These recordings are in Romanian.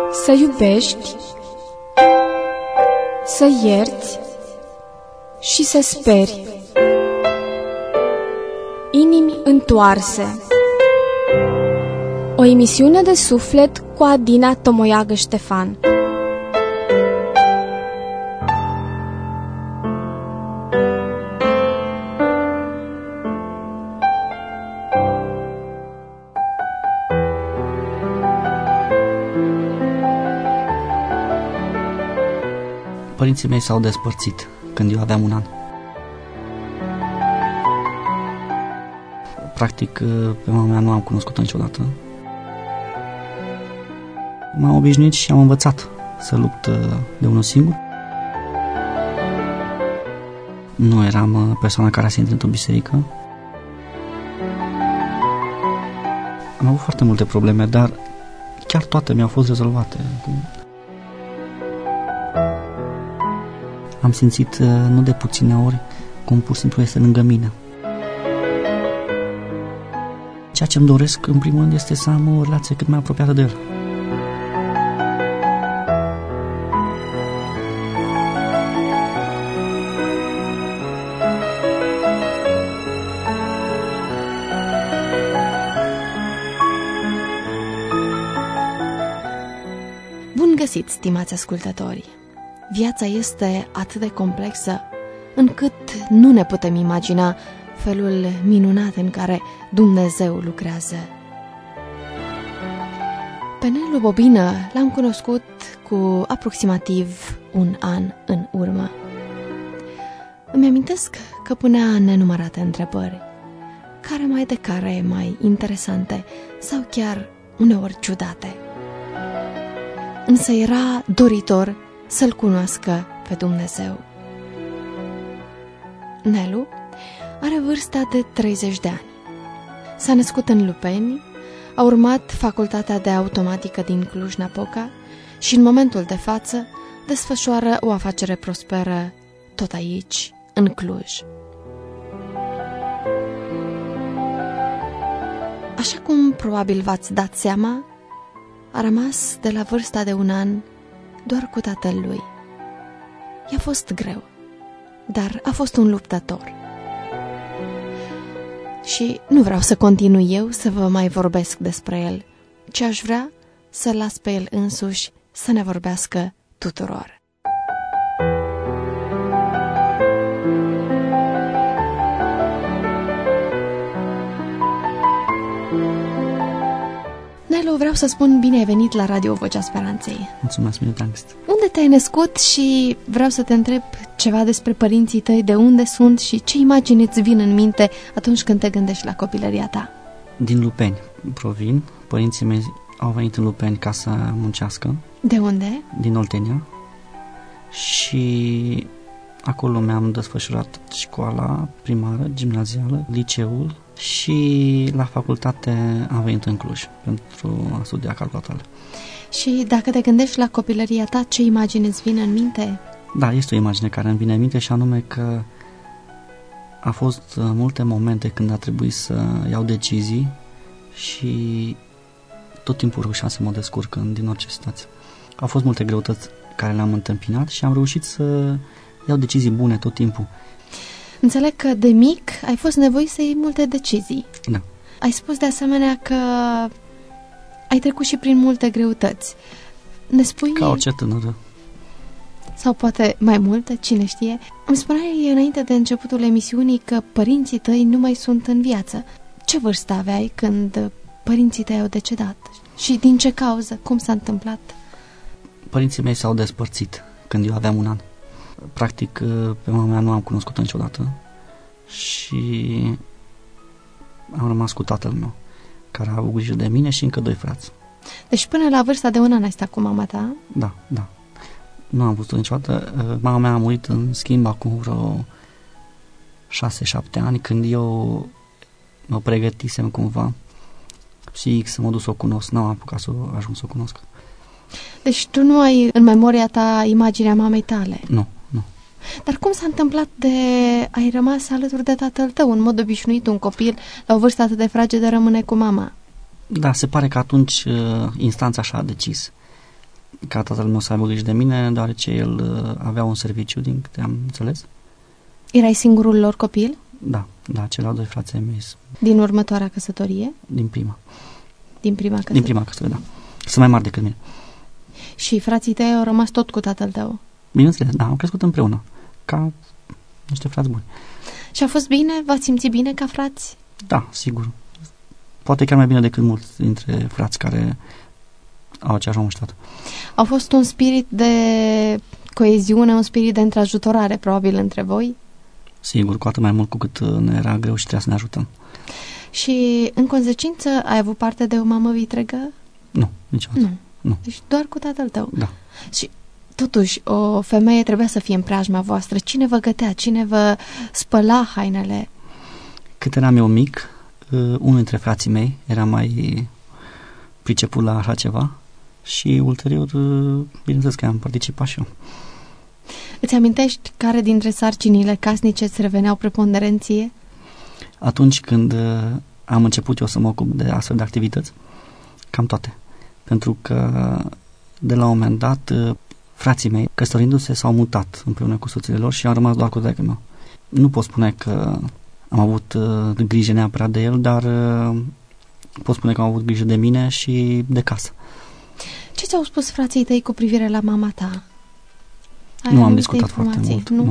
Să iubești, să ierți și să speri. Inimi întoarse. O emisiune de suflet cu Adina Tomoiagă Ștefan. Părinții mei s-au despărțit când eu aveam 1 an. Practic, pe mama mea nu am cunoscut-o niciodată. M-am obișnuit și am învățat să lupt de unul singur. Nu eram persoana care se intră într-o biserică. Am avut foarte multe probleme, dar chiar toate mi-au fost rezolvate. Am simțit nu de puține ori cum pur și simplu este lângă mine. Ceea ce îmi doresc în primul rând este să am o relație cât mai apropiată de el. Bun găsit, stimați ascultători! Viața este atât de complexă încât nu ne putem imagina felul minunat în care Dumnezeu lucrează. Pe Nelu Bobină l-am cunoscut cu aproximativ 1 an în urmă. Îmi amintesc că punea nenumărate întrebări, care mai interesante sau chiar uneori ciudate. Însă era doritor să-L cunoască pe Dumnezeu. Nelu are vârsta de 30 de ani. S-a născut în Lupeni, a urmat facultatea de automatică din Cluj-Napoca și în momentul de față desfășoară o afacere prosperă tot aici, în Cluj. Așa cum probabil v-ați dat seama, a rămas de la vârsta de 1 an doar cu tatăl lui. I-a fost greu, dar a fost un luptător. Și nu vreau să continui eu să vă mai vorbesc despre el, ci aș vrea să las pe el însuși să ne vorbească tuturor. Nelu, vreau să spun bine ai venit la Radio Vocea Speranței. Mulțumesc, mult angst. Unde te-ai născut și vreau să te întreb ceva despre părinții tăi, de unde sunt și ce imagini îți vin în minte atunci când te gândești la copilăria ta? Din Lupeni provin. Părinții mei au venit în Lupeni ca să muncească. De unde? Din Oltenia. Și acolo mi-am desfășurat școala primară, gimnazială, liceul și la facultate am venit în Cluj pentru a studia calculatoare. Și dacă te gândești la copilăria ta, ce imagine îți vine în minte? Da, este o imagine care îmi vine în minte și anume că a fost multe momente când a trebuit să iau decizii și tot timpul reușeam să mă descurc din orice situație. Au fost multe greutăți care le-am întâmpinat și am reușit să iau decizii bune tot timpul. Înțeleg că de mic ai fost nevoit să iei multe decizii. Da. Ai spus de asemenea că ai trecut și prin multe greutăți. Ne spui... Ca orice tânără. Sau poate mai multe, cine știe. Îmi spuneai înainte de începutul emisiunii că părinții tăi nu mai sunt în viață. Ce vârstă aveai când părinții tăi au decedat? Și din ce cauză? Cum s-a întâmplat? Părinții mei s-au despărțit când eu aveam 1 an. Practic, pe mama mea nu am cunoscut-o niciodată și am rămas cu tatăl meu, care a avut grijă de mine și încă 2 frați. Deci până la vârsta de 1 an ai stat cu mama ta? Da. Nu am văzut-o niciodată. Mama mea a murit în schimb acum vreo 6-7 ani, când eu mă pregătisem cumva și să mă duc să o cunosc. N-am apucat să ajung să o cunosc. Deci tu nu ai în memoria ta imaginea mamei tale? Nu. Dar cum s-a întâmplat de ai rămas alături de tatăl tău? În mod obișnuit, un copil la o vârstă atât de fragedă rămâne cu mama. Da, se pare că atunci instanța așa a decis. ca tatăl meu să aibă grijă de mine, deoarece el avea un serviciu, din câte am înțeles. Erai singurul lor copil? Da, ceilalți 2 frații mei. Din următoarea căsătorie? Din prima. Din prima căsătorie? Din prima căsătorie, da. Sunt mai mari decât mine. Și frații tăi au rămas tot cu tatăl tău? Bineînțeles, da, am crescut împreună, ca niște frați buni. Și a fost bine? V-ați simțit bine ca frați? Da, sigur. Poate chiar mai bine decât mulți dintre frați care au aceeași mamă și tată. A fost un spirit de coeziune, un spirit de întrajutorare, probabil, între voi? Sigur, cu atât mai mult cu cât ne era greu și trebuia să ne ajutăm. Și, în consecință, ai avut parte de o mamă vitregă? Nu, niciodată. Nu. Deci doar cu tatăl tău? Da. Și, totuși, o femeie trebuia să fie în preajma voastră. Cine vă gătea? Cine vă spăla hainele? Cât eram eu mic, unul dintre frații mei era mai priceput la așa ceva și ulterior, bineînțeles că am participat și eu. Îți amintești care dintre sarcinile casnice îți reveneau preponderenție? Atunci când am început eu să mă ocup de astfel de activități, cam toate. Pentru că de la un moment dat frații mei, căsătorindu-se, s-au mutat împreună cu soțile lor și am rămas doar cu tatăl meu. Nu pot spune că am avut grijă neapărat de el, dar pot spune că am avut grijă de mine și de casă. Ce ți-au spus frații tăi cu privire la mama ta? Nu am discutat foarte mult. Nu.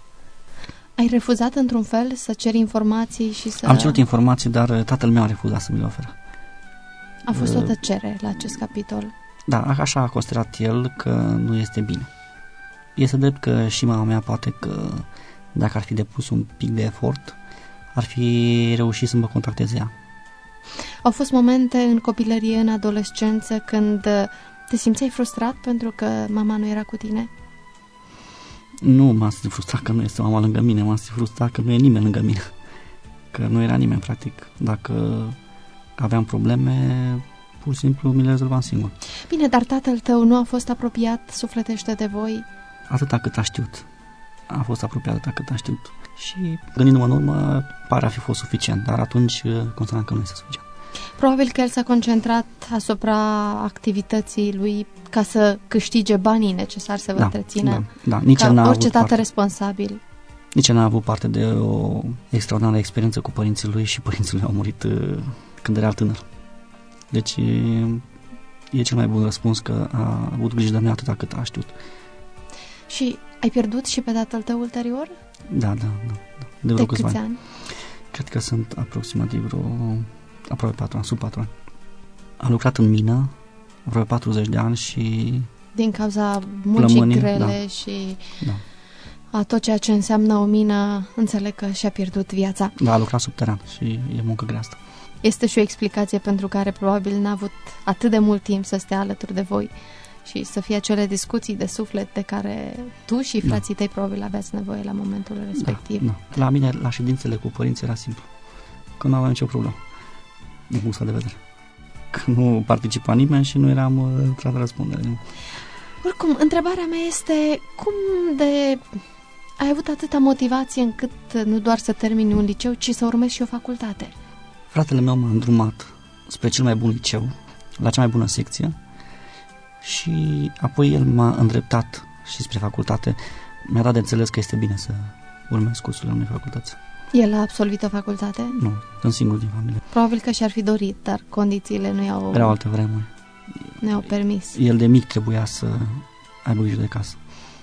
Ai refuzat într-un fel să ceri informații și să... Am cerut informații, dar tatăl meu a refuzat să mi le oferă. A fost o tăcere la acest capitol. Da, așa a considerat el că nu este bine. Este drept că și mama mea poate că dacă ar fi depus un pic de efort, ar fi reușit să mă contacteze ea. Au fost momente în copilărie, în adolescență, când te simțeai frustrat pentru că mama nu era cu tine? Nu m-am simțit frustrat că nu este mama lângă mine, m-am simțit frustrat că nu e nimeni lângă mine. Că nu era nimeni, practic. Dacă aveam probleme, pur și simplu mi le rezolvam singur. Bine, dar tatăl tău nu a fost apropiat sufletește de voi? Atâta cât a știut. A fost apropiat atâta cât a știut. Și gândindu-mă în urmă, pare a fi fost suficient, dar atunci consideram că nu este suficient. Probabil că el s-a concentrat asupra activității lui ca să câștige banii necesari să vă întrețină. Da. Nici ca n-a orice avut tată parte. Responsabil. Nici n-a avut parte de o extraordinară experiență cu părinții lui și părinții lui au murit când era tânăr. Deci e cel mai bun răspuns că a avut grijă de noi atâta cât a știut. Și ai pierdut și pe tatăl tău ulterior? Da. De câți ani? Cred că sunt aproximativ aproape 4 ani, sub 4 ani. Am lucrat în mină aproape 40 de ani și... Din cauza muncii grele și a tot ceea ce înseamnă o mină, înțeleg că și-a pierdut viața. Da, a lucrat subteran și e muncă grea asta. Este și o explicație pentru care probabil n-a avut atât de mult timp să stea alături de voi și să fie acele discuții de suflet de care tu și frații tăi probabil aveați nevoie la momentul respectiv. Da. La mine, la ședințele cu părinții era simplu, că nu aveam nicio problemă din punctul de vedere. Că nu participa nimeni și nu eram tras de răspundere. Oricum, întrebarea mea este cum de ai avut atâta motivație încât nu doar să termini un liceu, ci să urmezi și o facultate? Fratele meu m-a îndrumat spre cel mai bun liceu, la cea mai bună secție și apoi el m-a îndreptat și spre facultate. Mi-a dat de înțeles că este bine să urmez cursurile unei facultăți. El a absolvit o facultate? Nu, sunt singur din familie. Probabil că și-ar fi dorit, dar condițiile nu i-au... Erau alte vremuri. Nu i-au permis. El de mic trebuia să aibă grijă de casă.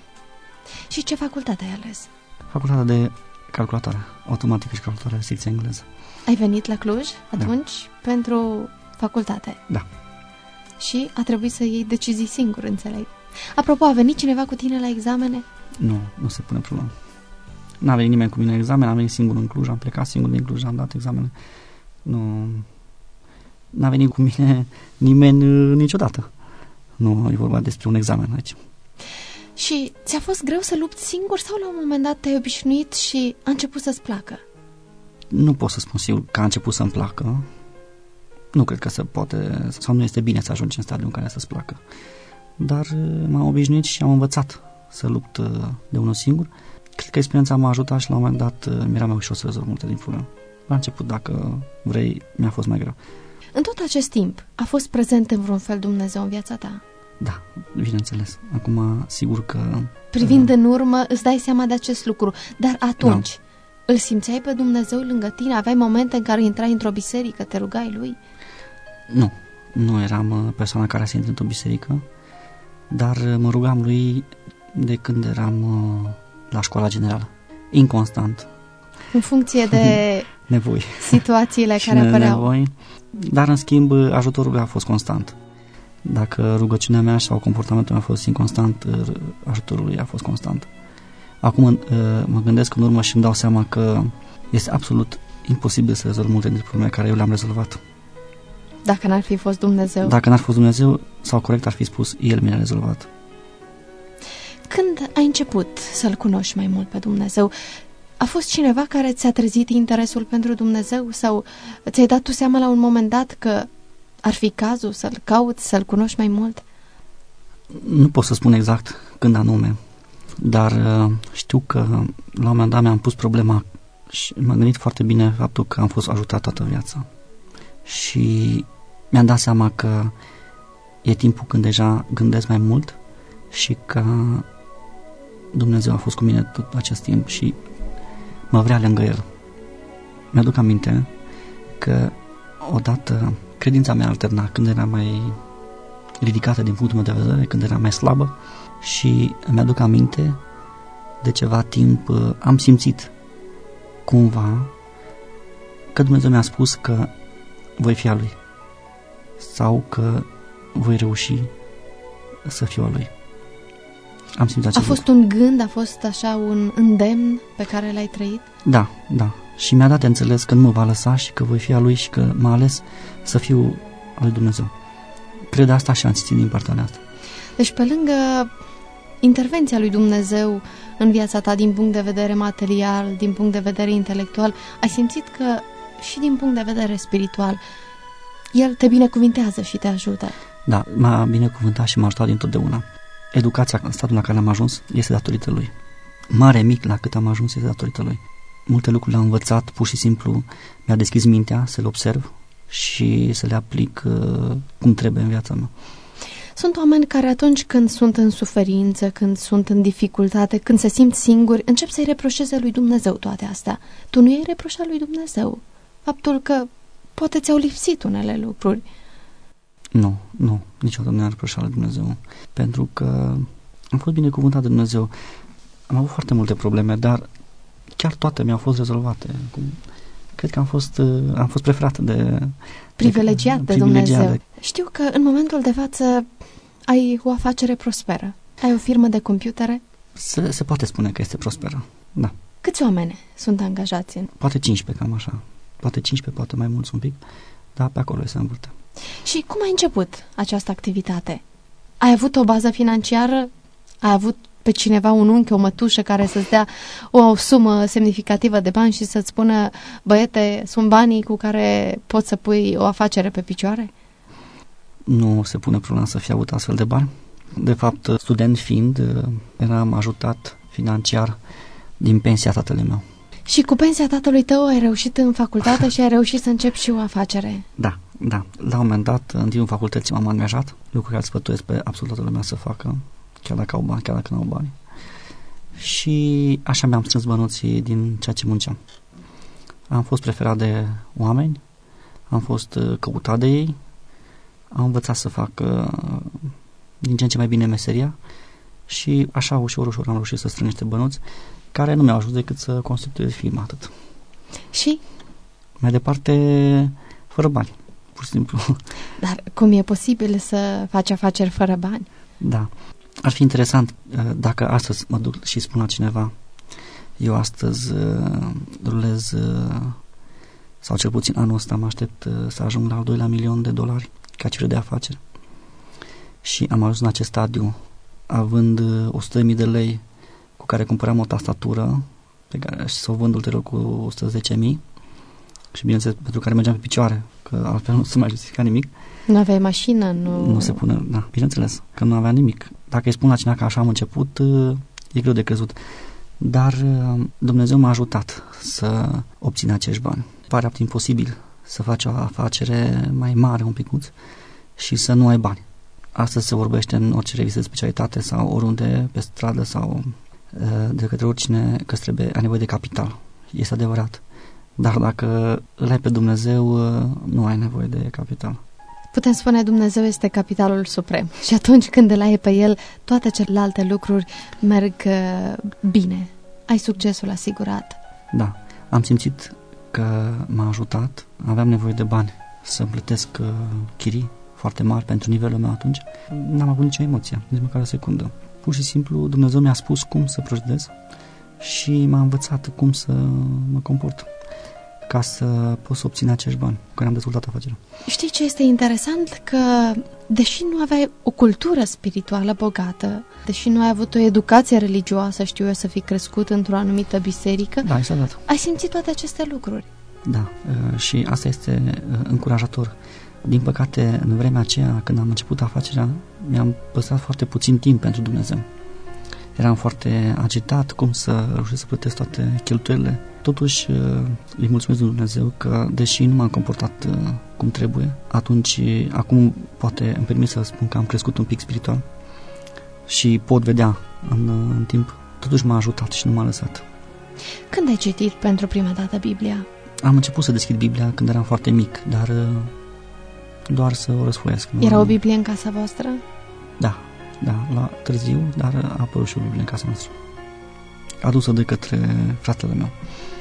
Și ce facultate ai ales? Facultatea de calculatoare, automatică și calculatoare, secția engleză. Ai venit la Cluj atunci pentru facultate? Da. Și a trebuit să iei decizii singur, înțeleg. Apropo, a venit cineva cu tine la examene? Nu se pune problemă. N-a venit nimeni cu mine la examen, am venit singur în Cluj, am plecat singur din Cluj, am dat examene. N-a venit cu mine nimeni niciodată. Nu e vorba despre un examen aici. Și ți-a fost greu să lupți singur sau la un moment dat te-ai obișnuit și a început să-ți placă? Nu pot să spun sigur că a început să-mi placă. Nu cred că se poate sau nu este bine să ajungi în stadiul în care să-ți placă. Dar m-am obișnuit și am învățat să lupt de unul singur. Cred că experiența m-a ajutat și la un moment dat mi-era mai ușor să rezolv multe din probleme. La început, dacă vrei, mi-a fost mai greu. În tot acest timp, a fost prezent în vreun fel Dumnezeu în viața ta? Da, bineînțeles. Acum, sigur că... Privind în urmă, îți dai seama de acest lucru. Dar atunci, îl simțeai pe Dumnezeu lângă tine? Aveai momente în care intrai într-o biserică, te rugai lui? Nu eram persoana care se intră într-o biserică, dar mă rugam lui de când eram la școala generală. Inconstant. În funcție de nevoi. Situațiile care apăreau. Nevoi, dar în schimb ajutorul lui a fost constant. Dacă rugăciunea mea sau comportamentul meu a fost inconstant, ajutorul lui a fost constant. Acum mă gândesc în urmă și îmi dau seama că este absolut imposibil să rezolv multe dintre problemele care eu le-am rezolvat. Dacă n-ar fi fost Dumnezeu. Dacă n-ar fi fost Dumnezeu, sau corect ar fi spus, El mi-a rezolvat. Când ai început să-L cunoști mai mult pe Dumnezeu, a fost cineva care ți-a trezit interesul pentru Dumnezeu sau ți-ai dat tu seama la un moment dat că ar fi cazul să-L cauți, să-L cunoști mai mult? Nu pot să spun exact când anume, dar știu că la un moment dat mi-am pus problema și m-am gândit foarte bine faptul că am fost ajutat toată viața. Și mi-am dat seama că e timpul când deja gândesc mai mult și că Dumnezeu a fost cu mine tot acest timp și mă vrea lângă El. Mi-aduc aminte că odată credința mea alterna când era mai ridicată din punctul meu de vedere, când era mai slabă și mi-aduc aminte de ceva timp am simțit cumva că Dumnezeu mi-a spus că voi fi a Lui sau că voi reuși să fiu a Lui. Am simțit acest lucru. A fost un gând, a fost așa un îndemn pe care l-ai trăit? Da. Și mi-a dat de înțeles că nu mă va lăsa și că voi fi a Lui și că m-a ales să fiu a Lui Dumnezeu. Cred asta și am simțit din partea asta. Deci pe lângă intervenția lui Dumnezeu în viața ta din punct de vedere material, din punct de vedere intelectual, ai simțit că și din punct de vedere spiritual El te binecuvintează și te ajută. Da, m-a binecuvântat și m-a ajutat dintotdeauna. Educația în statul la care am ajuns este datorită Lui. Mare, mic, la cât am ajuns este datorită Lui. Multe lucruri le-am învățat, pur și simplu mi-a deschis mintea să le observ și să le aplic cum trebuie în viața mea. Sunt oameni care atunci când sunt în suferință, când sunt în dificultate, când se simt singuri, încep să-i reproșeze lui Dumnezeu toate astea. Tu nu i-ai reproșat lui Dumnezeu faptul că poate ți-au lipsit unele lucruri? Nu, niciodată nu i-am reproșat lui Dumnezeu, pentru că am fost binecuvântat de Dumnezeu. Am avut foarte multe probleme, dar chiar toate mi-au fost rezolvate. Cred că am fost preferat privilegiat de Dumnezeu. Știu că în momentul de față ai o afacere prosperă. Ai o firmă de computere? Se poate spune că este prosperă, da. Câți oameni sunt angajați în? Poate 15, cam așa. Poate 15, poate mai mulți un pic, dar pe acolo se învârte. Și cum ai început această activitate? Ai avut o bază financiară? Ai avut pe cineva, un unchi, o mătușă care să-ți dea o sumă semnificativă de bani și să-ți spună, băiete, sunt banii cu care poți să pui o afacere pe picioare? Nu se pune problema să fie avut astfel de bani. De fapt, student fiind, eram ajutat financiar din pensia tatălui meu. Și cu pensia tatălui tău ai reușit în facultate și ai reușit să începi și o afacere? Da. La un moment dat, în timpul facultății m-am angajat, lucru care sfătuiesc pe absolut toată lumea să facă, chiar dacă au bani, chiar dacă nu au bani. Și așa mi-am strâns bănuții din ceea ce munceam. Am fost preferat de oameni, am fost căutat de ei, am învățat să fac din ce în ce mai bine meseria și așa ușor am reușit să strâng niște bănuți care nu mi-au ajuns decât să constituiesc firma, atât. Și? Mai departe, fără bani, pur și simplu. Dar cum e posibil să faci afaceri fără bani? Da. Ar fi interesant dacă astăzi mă duc și spun la cineva, eu astăzi rulez, sau cel puțin anul ăsta mă aștept să ajung la al $2 milion ca cifră de afaceri. Și am ajuns în acest stadiu având 100.000 de lei cu care cumpăram o tastatură pe care să o vând ulterior cu 110.000 și bineînțeles pentru care mergeam pe picioare, că altfel nu se mai justifica nimic. Nu aveai mașină? Nu se pune, da, bineînțeles, că nu aveam nimic. Dacă îi spun la cineva că așa am început, e greu de crezut. Dar Dumnezeu m-a ajutat să obțin acești bani. Pare absolut imposibil să faci o afacere mai mare un picuț și să nu ai bani. Astăzi se vorbește în orice revistă de specialitate sau oriunde, pe stradă sau de către oricine, că ai nevoie de capital. Este adevărat. Dar dacă îl ai pe Dumnezeu, nu ai nevoie de capital. Putem spune Dumnezeu este capitalul suprem și atunci când îl ai pe El, toate celelalte lucruri merg bine. Ai succesul asigurat. Da, am simțit că m-a ajutat. Aveam nevoie de bani să plătesc chirii foarte mari pentru nivelul meu atunci. N-am avut nicio emoție, nici măcar o secundă. Pur și simplu Dumnezeu mi-a spus cum să procedez și m-a învățat cum să mă comport ca să pot să obțin acești bani cu care am dezvoltat afacerea. Știi ce este interesant? Că deși nu aveai o cultură spirituală bogată, deși nu ai avut o educație religioasă, știu eu, să fii crescut într-o anumită biserică, da, exact. Ai simțit toate aceste lucruri. Da, și asta este încurajator. Din păcate, în vremea aceea, când am început afacerea, mi-am păstrat foarte puțin timp pentru Dumnezeu. Eram foarte agitat cum să reușesc să plătesc toate cheltuielile. Totuși, îi mulțumesc lui Dumnezeu că, deși nu m-am comportat cum trebuie, acum poate îmi permit să spun că am crescut un pic spiritual și pot vedea în timp. Totuși m-a ajutat și nu m-a lăsat. Când ai citit pentru prima dată Biblia? Am început să deschid Biblia când eram foarte mic, dar doar să o răsfoiesc. Era o Biblie în casa voastră? Da, la târziu, dar a apărut și o Biblie în casa noastră, adusă de către fratele meu.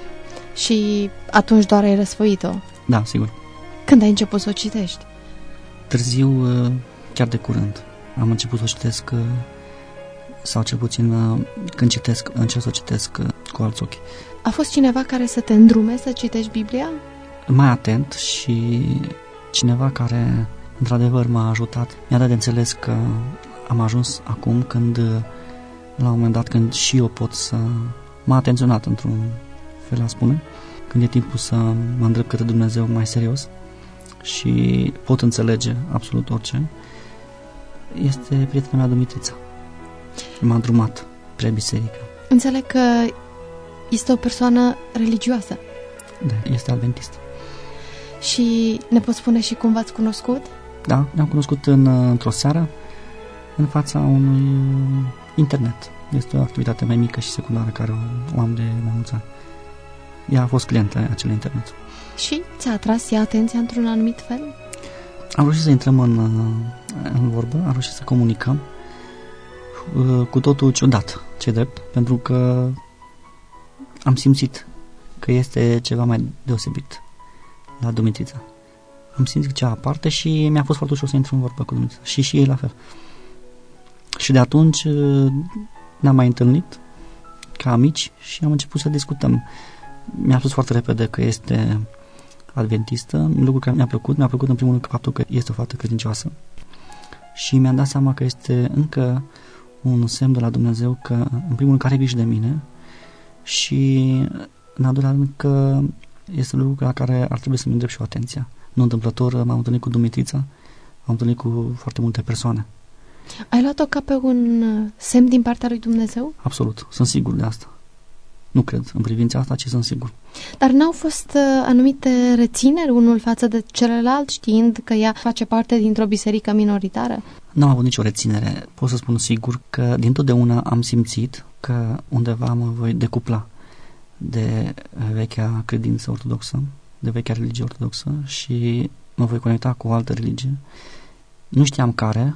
Și atunci doar ai răsfoit-o? Da, sigur. Când ai început să o citești? Târziu, chiar de curând. Am început să o citesc, sau cel puțin când citesc, încerc să o citesc cu alți ochi. A fost cineva care să te îndrume să citești Biblia? Mai atent și cineva care într-adevăr m-a ajutat. Mi-a dat de înțeles că am ajuns acum când, la un moment dat, când și eu pot să... M-a atenționat într-un fel, a spune, când e timpul să mă îndrept către Dumnezeu mai serios și pot înțelege absolut orice. Este prietena mea, Dumitrița. M-a îndrumat spre biserică. Înțeleg că este o persoană religioasă. Da, este adventistă. Și ne poți spune și cum v-ați cunoscut? Da, ne-am cunoscut într-o seară în fața unui internet. Este o activitate mai mică și secundară care o am de mai mulți ani. Ea a fost clientă acelui internet. Și ți-a atras ea atenția într-un anumit fel? Am reușit să intrăm în vorbă, am reușit să comunicăm cu totul ciudat, ce drept, pentru că am simțit că este ceva mai deosebit la Dumitrița. Am simțit ceva aparte și mi-a fost foarte ușor să intru în vorbă cu Dumitrița. Și ei la fel. Și de atunci ne-am mai întâlnit ca amici și am început să discutăm. Mi-a spus foarte repede că este adventistă, lucru care mi-a plăcut. Mi-a plăcut în primul rând faptul că este o fată credincioasă și mi-am dat seama că este încă un semn de la Dumnezeu că, în primul rând, că are grijă de mine și, în al doilea rând, că este un lucru la care ar trebui să-mi îndrept și o atenția. Nu întâmplător, m-am întâlnit cu Dumitrița, m-am întâlnit cu foarte multe persoane. Ai luat-o ca pe un semn din partea lui Dumnezeu? Absolut, sunt sigur de asta. Nu cred în privința asta, ci sunt sigur. Dar n-au fost anumite rețineri unul față de celălalt, știind că ea face parte dintr-o biserică minoritară? N-am avut nicio reținere. Pot să spun sigur că dintotdeauna am simțit că undeva mă voi decupla de vechea credință ortodoxă, de vechea religie ortodoxă și mă voi conecta cu o altă religie. Nu știam care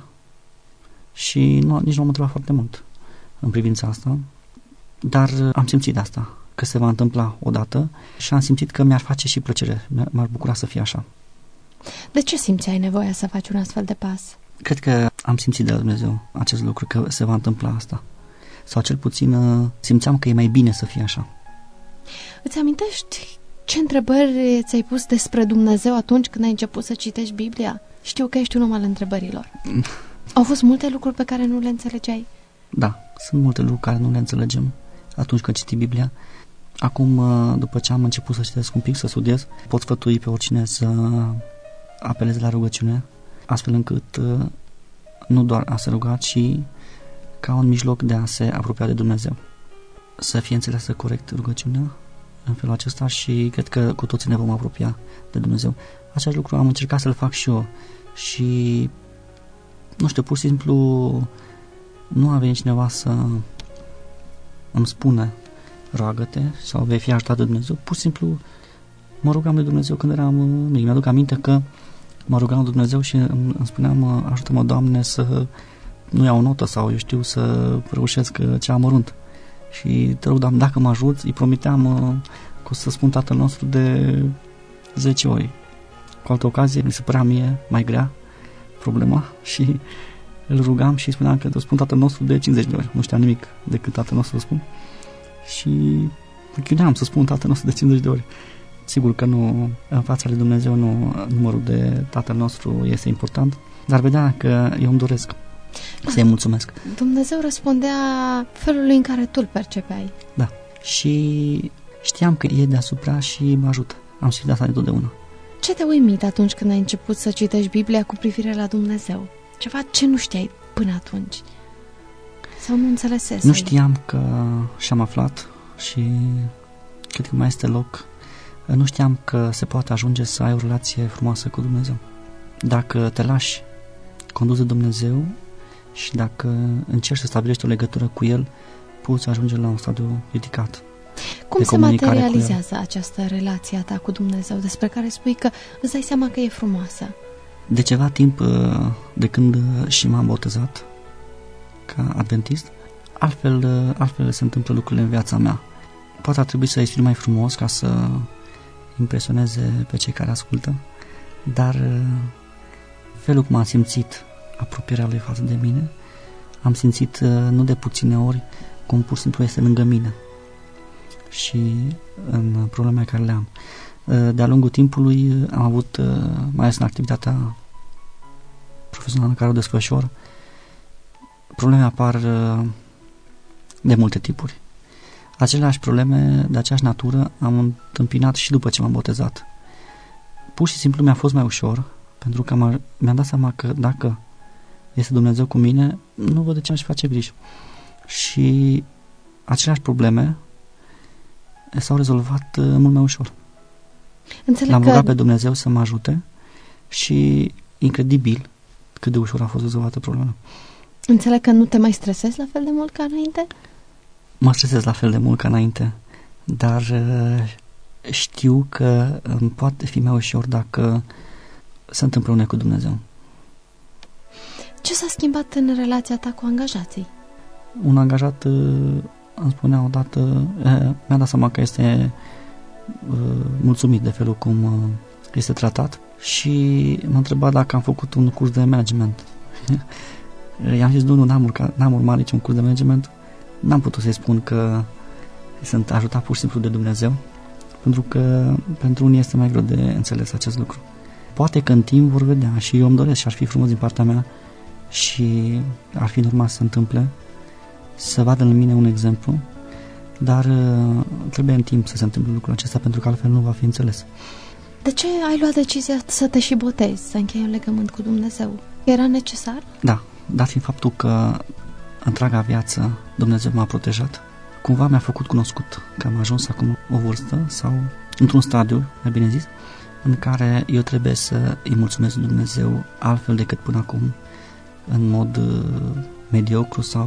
și nici nu m-am întrebat foarte mult în privința asta, dar am simțit asta, că se va întâmpla odată și am simțit că mi-ar face și plăcere, m-ar bucura să fie așa. De ce simțeai nevoia să faci un astfel de pas? Cred că am simțit de la Dumnezeu acest lucru, că se va întâmpla asta. Sau cel puțin simțeam că e mai bine să fie așa. Îți amintești ce întrebări ți-ai pus despre Dumnezeu atunci când ai început să citești Biblia? Știu că ești un om al întrebărilor. Au fost multe lucruri pe care nu le înțelegeai? Da, sunt multe lucruri care nu le înțelegem atunci când citim Biblia. Acum, după ce am început să citesc un pic, să studiez, pot sfătui pe oricine să apeleze la rugăciune, astfel încât nu doar a se ruga, ci ca un mijloc de a se apropia de Dumnezeu. Să fie înțeleasă corect rugăciunea în felul acesta și cred că cu toții ne vom apropia de Dumnezeu. Același lucru am încercat să-l fac și eu și nu știu, pur și simplu nu a venit cineva să îmi spune roagă-te sau vei fi ajutat de Dumnezeu. Pur și simplu mă rugam de Dumnezeu când eram mic. Mi-aduc aminte că mă rugam de Dumnezeu și îmi spuneam ajută-mă, Doamne, să nu iau o notă sau eu știu să reușesc ceva mărunt. Și te rog, Doamne, dacă mă ajuți, îi promiteam că o să spun Tatăl nostru de 10 ori. Cu altă ocazie mi se părea mie mai grea problema și îl rugam și îi spuneam că o spun Tatăl nostru de 50 de ori. Nu știam nimic decât Tatăl nostru să spun. Și chiuneam să spun Tatăl nostru de 50 de ori. Sigur că nu, în fața lui Dumnezeu numărul de Tatăl nostru este important, dar vedea că eu îmi doresc să-i mulțumesc. Dumnezeu răspundea felului în care tu îl percepeai. Da. Și știam că e deasupra și mă ajută. Am știut asta de totdeauna. Ce te-a uimit atunci când ai început să citești Biblia cu privire la Dumnezeu? Ceva ce nu știai până atunci? Sau nu înțelesesei? Nu știam că și-am aflat și cred că mai este loc. Nu știam că se poate ajunge să ai o relație frumoasă cu Dumnezeu. Dacă te lași condus de Dumnezeu și dacă încerci să stabilești o legătură cu El, poți ajunge la un stadiu ridicat. Cum se materializează această relație a ta cu Dumnezeu, despre care spui că îți dai seama că e frumoasă? De ceva timp, de când și m-am botezat ca adventist, altfel se întâmplă lucrurile în viața mea. Poate ar trebui să-i scriu mai frumos ca să impresioneze pe cei care ascultă, dar felul cum am simțit apropierea Lui față de mine, am simțit nu de puține ori cum pur și simplu este lângă mine și în problemele care le am. De-a lungul timpului am avut, mai ales în activitatea profesională în care o desfășor, probleme apar de multe tipuri. Aceleași probleme de aceeași natură am întâmpinat și după ce m-am botezat. Pur și simplu mi-a fost mai ușor, pentru că mi-am dat seama că dacă este Dumnezeu cu mine, nu văd de ce aș face griji. Și aceleași probleme s-au rezolvat mult mai ușor. L-am rugat pe Dumnezeu să mă ajute și incredibil cât de ușor a fost rezolvată problema. Înțeleg că nu te mai stresezi la fel de mult ca înainte? Mă stresez la fel de mult ca înainte, dar știu că îmi poate fi mai ușor dacă sunt împreună cu Dumnezeu. Ce s-a schimbat în relația ta cu angajații? Un angajat îmi spunea odată, mi-a dat seama că este mulțumit de felul cum este tratat și m-a întrebat dacă am făcut un curs de management. I-am zis, nu, n-am urmat niciun curs de management. N-am putut să-i spun că sunt ajutat pur și simplu de Dumnezeu, pentru că pentru unii este mai greu de înțeles acest lucru. Poate că în timp vor vedea și eu îmi doresc și ar fi frumos din partea mea și ar fi normal să se întâmple, să vadă în mine un exemplu, dar trebuie în timp să se întâmple lucrul acesta, pentru că altfel nu va fi înțeles. De ce ai luat decizia să te și botezi, să închei un legământ cu Dumnezeu? Era necesar? Da, dat fiind faptul că întreaga viață Dumnezeu m-a protejat, cumva mi-a făcut cunoscut că am ajuns acum o vârstă sau într-un stadiu, mai bine zis, în care eu trebuie să îi mulțumesc lui Dumnezeu altfel decât până acum, în mod mediocru sau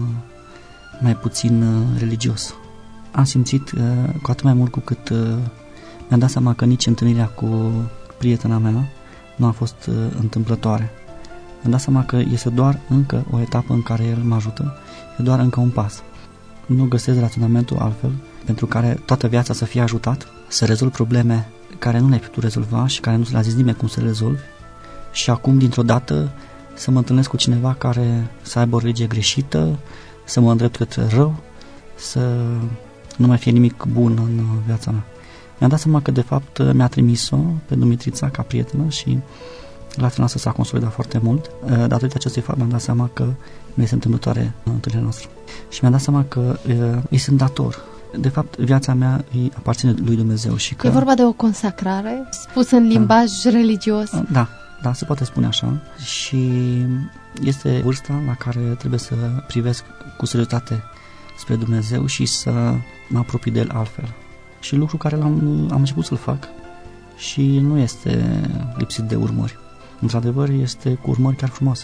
mai puțin religios. Am simțit cu atât mai mult cu cât mi-am dat seama că nici întâlnirea cu prietena mea nu a fost întâmplătoare. Mi-am dat seama că este doar încă o etapă în care el mă ajută, e doar încă un pas. Nu găsesc raționamentul altfel pentru care toată viața să fie ajutat, să rezolv probleme care nu le-ai putut rezolva și care nu le-a zis nimeni cum să le rezolvi și acum dintr-o dată să mă întâlnesc cu cineva care să aibă o religie greșită, să mă îndrept către rău, să nu mai fie nimic bun în viața mea. Mi-am dat seama că de fapt mi-a trimis-o pe Dumitrița ca prietenă și relația noastră s-a consolidat foarte mult. Datorită acestui fapt mi-am dat seama că nu este întâmplătoare întâlnirea noastră. Și mi-am dat seama că îi sunt dator. De fapt, viața mea îi aparține lui Dumnezeu. Și că... E vorba de o consacrare, spus în limbaj religios. Da, se poate spune așa. Și este vârsta la care trebuie să privesc cu seriozitate spre Dumnezeu și să mă apropii de El altfel. Și lucru care am început să-l fac și nu este lipsit de urmări. Într-adevăr, este cu urmări chiar frumoase.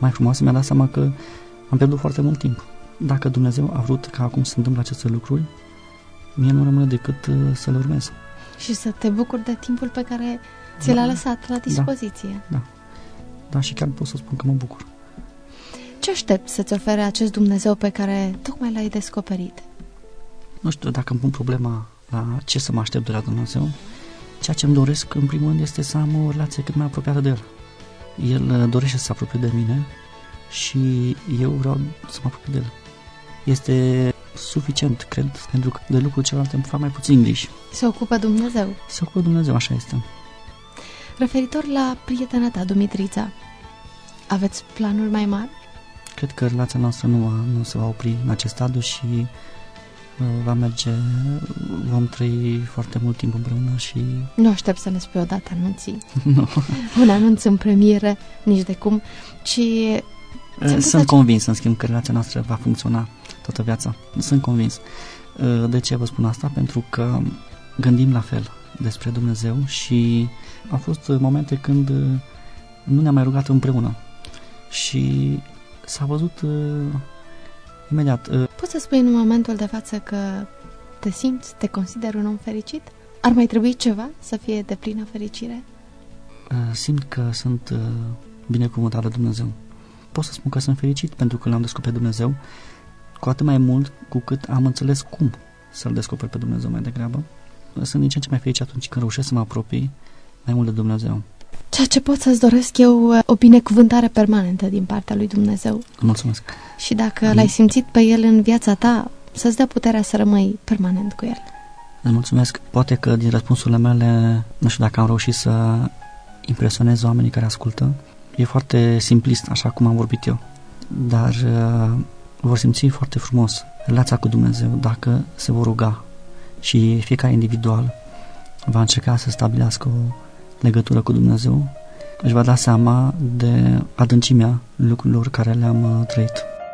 mai frumoasă, mi-a dat seama că am pierdut foarte mult timp. Dacă Dumnezeu a vrut ca acum să întâmple aceste lucruri, mie nu rămâne decât să le urmez. Și să te bucuri de timpul pe care ți l-a lăsat la dispoziție. Da, și chiar pot să spun că mă bucur. Ce aștept să-ți ofere acest Dumnezeu pe care tocmai l-ai descoperit? Nu știu, dacă îmi pun problema la ce să mă aștept de la Dumnezeu, ceea ce îmi doresc, în primul rând, este să am o relație cât mai apropiată de El. El dorește să se apropie de mine și eu vreau să mă apropie de El. Este suficient, cred, pentru că de lucruri celelalte îmi fac mai puțin griji. Se ocupă Dumnezeu. Se ocupă Dumnezeu, așa este. Referitor la prietena ta, Dumitrița, aveți planuri mai mari? Cred că relația noastră nu se va opri în acest stadiu și vom trăi foarte mult timp împreună și... Nu aștept să ne spui odată anunții. Nu. Un anunț în premieră, nici de cum, ci... Sunt convins, în schimb, că relația noastră va funcționa toată viața. Sunt convins. De ce vă spun asta? Pentru că gândim la fel despre Dumnezeu și au fost momente când nu ne-am mai rugat împreună și s-a văzut imediat. Poți să spui în momentul de față că te simți, te consideri un om fericit? Ar mai trebui ceva să fie de plină fericire? Simt că sunt binecuvântat de Dumnezeu. Pot să spun că sunt fericit pentru că l-am descoperit Dumnezeu, cu atât mai mult cu cât am înțeles cum să-L descoper pe Dumnezeu mai degrabă. Sunt din ce în ce mai fericit atunci când reușesc să mă apropii mai mult de Dumnezeu. Ceea ce pot să-ți doresc eu, o binecuvântare permanentă din partea lui Dumnezeu. Mulțumesc. Și dacă l-ai simțit pe El în viața ta, să-ți dea puterea să rămâi permanent cu El. Îți mulțumesc. Poate că din răspunsurile mele, nu știu dacă am reușit să impresionez oamenii care ascultă. E foarte simplist, așa cum am vorbit eu. Dar vor simți foarte frumos relația cu Dumnezeu dacă se vor ruga și fiecare individual va încerca să stabilească o legătură cu Dumnezeu, își va da seama de adâncimea lucrurilor care le-am trăit.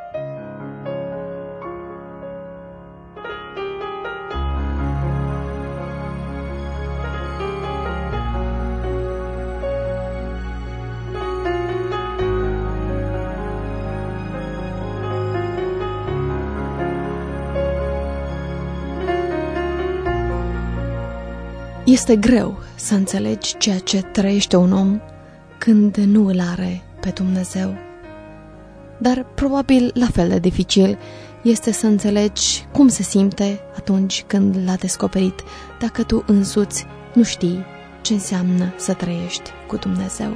Este greu să înțelegi ceea ce trăiește un om când nu îl are pe Dumnezeu. Dar probabil la fel de dificil este să înțelegi cum se simte atunci când l-a descoperit, dacă tu însuți nu știi ce înseamnă să trăiești cu Dumnezeu.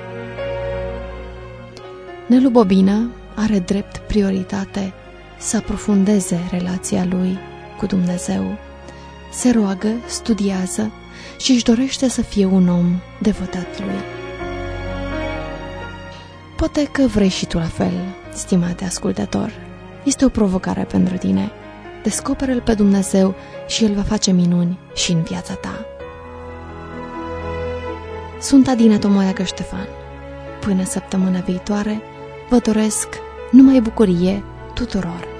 Nelu Bobină are drept prioritate să aprofundeze relația lui cu Dumnezeu. Se roagă, studiază și își dorește să fie un om devotat lui. Poate că vrei și tu la fel, stimate ascultător. Este o provocare pentru tine. Descoperă-L pe Dumnezeu și El va face minuni și în viața ta. Sunt Adina Tomoiacă Ștefan. Până săptămâna viitoare, vă doresc numai bucurie tuturor.